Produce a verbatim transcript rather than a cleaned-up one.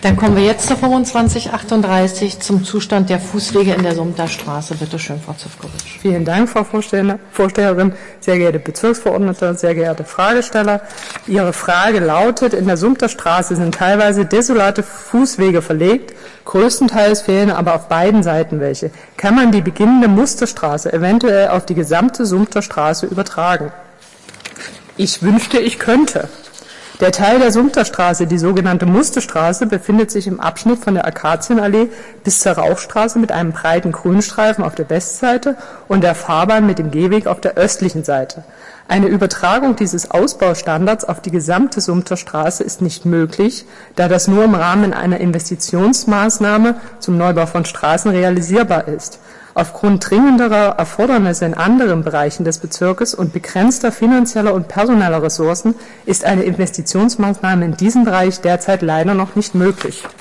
Dann kommen wir jetzt zur fünfundzwanzig achtunddreißig zum Zustand der Fußwege in der Sumter Straße. Bitte schön, Frau Zivkovic. Vielen Dank, Frau Vorsteherin, sehr geehrte Bezirksverordnete, sehr geehrte Fragesteller. Ihre Frage lautet, in der Sumter Straße sind teilweise desolate Fußwege verlegt, größtenteils fehlen aber auf beiden Seiten welche. Kann man die beginnende Musterstraße eventuell auf die gesamte Sumter Straße übertragen? Ich wünschte, ich könnte. Der Teil der Sumter Straße, die sogenannte Musterstraße, befindet sich im Abschnitt von der Akazienallee bis zur Rauchstraße mit einem breiten Grünstreifen auf der Westseite und der Fahrbahn mit dem Gehweg auf der östlichen Seite. Eine Übertragung dieses Ausbaustandards auf die gesamte Sumter Straße ist nicht möglich, da das nur im Rahmen einer Investitionsmaßnahme zum Neubau von Straßen realisierbar ist. Aufgrund dringenderer Erfordernisse in anderen Bereichen des Bezirkes und begrenzter finanzieller und personeller Ressourcen ist eine Investitionsmaßnahme in diesem Bereich derzeit leider noch nicht möglich.